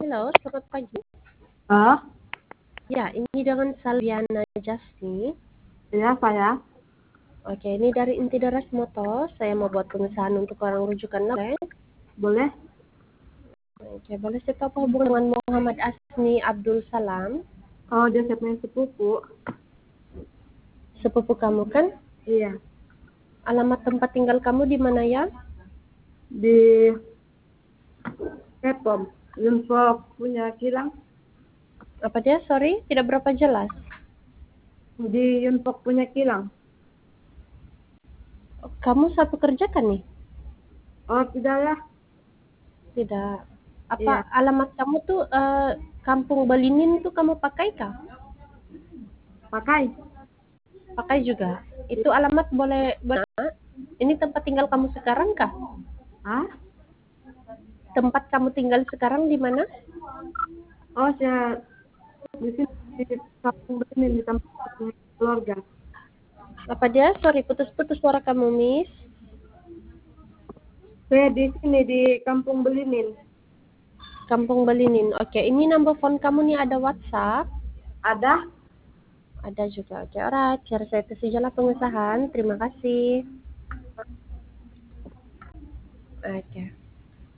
Halo, selamat pagi. Ah, Ya, ini dengan Salviana Jasni. ya saya. Oke, ini dari Inti Deras Motor. Saya mau buat pengesahan untuk orang rujukan oleh. Boleh? Oke, boleh saya tahu hubungan dengan Muhammad Asni Abdul Salam, Oh, dia saya punya sepupu. sepupu kamu kan? Iya, Alamat tempat tinggal kamu di mana ya? di Kepom. Info punya kilang. Apa dia? Sorry, tidak berapa jelas. Di Yunpok punya kilang. Kamu satu kerja kan nih? Oh, tidak lah. Tidak. Apa Iya, alamat kamu tuh Kampung Balinin tuh kamu pakai kah? pakai. Pakai juga. Itu Iya. alamat boleh benar? Ini tempat tinggal kamu sekarang kah? Ah? Tempat kamu tinggal sekarang di mana? Oh, saya di sini di kampung Benin di tempat punya keluarga. Apa dia? Sorry, putus-putus suara kamu, Miss. Saya di sini di kampung Belinin. Kampung Balinin. Oke, ini number phone kamu nih ada WhatsApp. Ada? Ada juga. Oke, alright. Share saya itu sajalah pengesahan. Terima kasih. Oke.